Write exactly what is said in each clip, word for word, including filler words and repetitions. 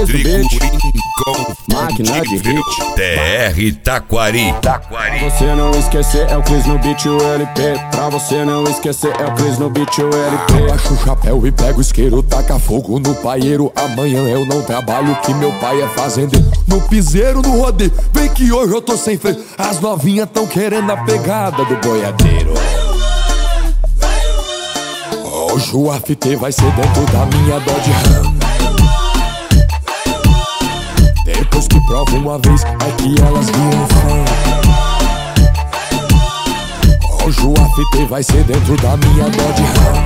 Rodrigo Rincon, máquina de hit. T R Taquari. Pra você não esquecer é o Cris no beat, o L P. Pra você não esquecer é o Cris no beat, o L P. Abaixa o chapéu e pega o isqueiro, taca fogo no paieiro. Amanhã eu não trabalho, que meu pai é fazendeiro. No piseiro, no rodeio, vem que hoje eu tô sem freio. As novinhas tão querendo a pegada do boiadeiro. Hoje o after vai ser dentro da minha Dodge Ram. Depois que prova uma vez, é que elas viram fã. Hoje o after vai ser dentro da minha Dodge Ram.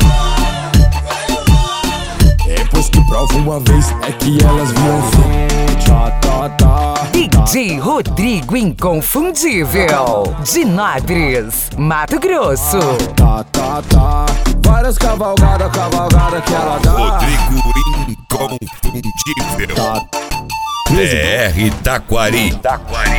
Depois que prova uma vez, é que elas viram fã. D J Rodrigo Inconfundível, de Nabres, Mato Grosso. Tá, tá, tá. Várias cavalgadas, cavalgada que ela dá. Rodrigo Inconfundível. Tá. T R Taquari. Taquari.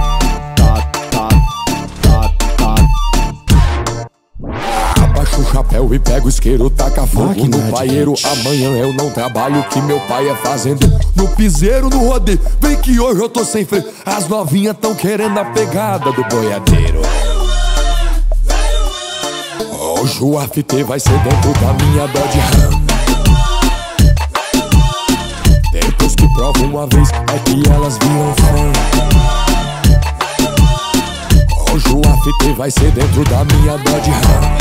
Abaixa o chapéu e pega o isqueiro, taca fogo Máquina no paieiro. de Amanhã eu não trabalho, que meu pai é fazendeiro. No piseiro, no rodeio, vem que hoje eu tô sem freio. As novinhas tão querendo a pegada do boiadeiro. Hoje o after vai ser dentro da minha Dodge Ram. Depois que prova uma vez, é que elas viram fã. Hoje o after vai ser dentro da minha Dodge Ram.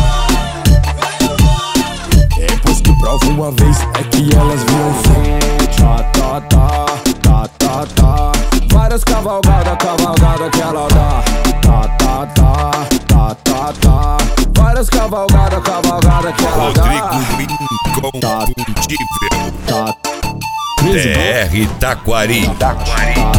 Depois que prova uma vez, é que elas viram fã. Tá, tá, tá, tá, tá, tá. Várias cavalgadas, cavalgada que ela dá. Tá, tá, tá, tá, tá, tá. Várias cavalgadas, cavalgada que ela dá. Rodrigo Inconfundível. Tá. T R Taquari. Tá.